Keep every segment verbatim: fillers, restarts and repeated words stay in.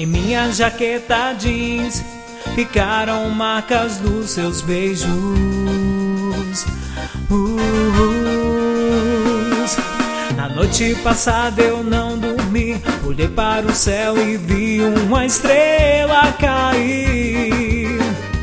Em minha jaqueta jeans ficaram marcas dos seus beijos. Uh, na noite passada eu não dormi, olhei para o céu e vi uma estrela cair.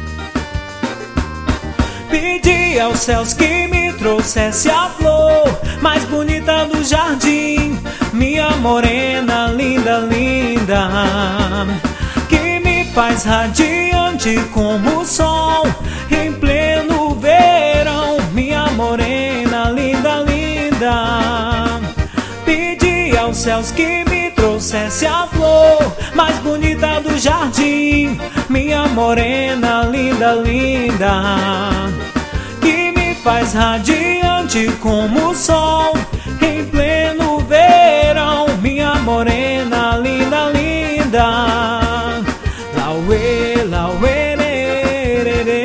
Pedi aos céus que me trouxesse a flor mais bonita do jardim, minha morena linda, linda, que me faz radiante como o sol em pleno verão, minha morena linda, linda. Pedi aos céus que me trouxesse a flor mais bonita do jardim, minha morena linda, linda, que me faz radiante como o sol em pleno verão, minha morena linda, linda. Lauê, lauê, lerê,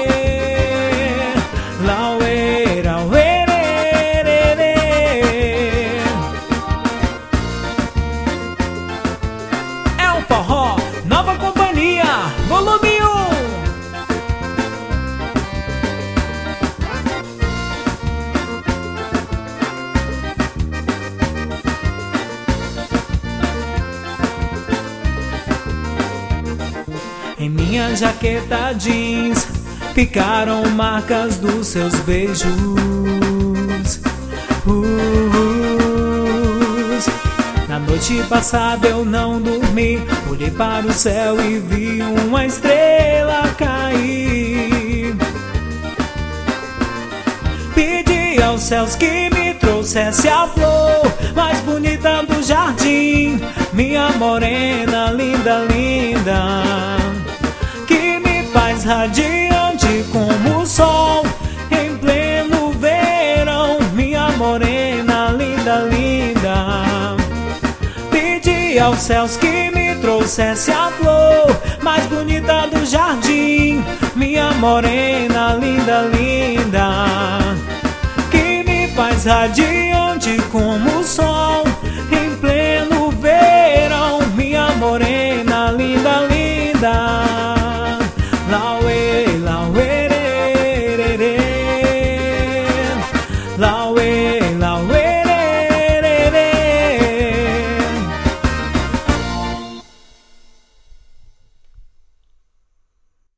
lauê, lauê, lerê. É um forró, nova companhia, volume um. Em minha jaqueta jeans ficaram marcas dos seus beijos. Uh, na noite passada eu não dormi, olhei para o céu e vi uma estrela cair. Pedi aos céus que me trouxesse a flor mais bonita do jardim, minha morena linda, linda, que me faz radiante como o sol em pleno verão, minha morena linda, linda. Pedi aos céus que me trouxesse a flor mais bonita do jardim, minha morena linda, linda, que me faz radiante como o sol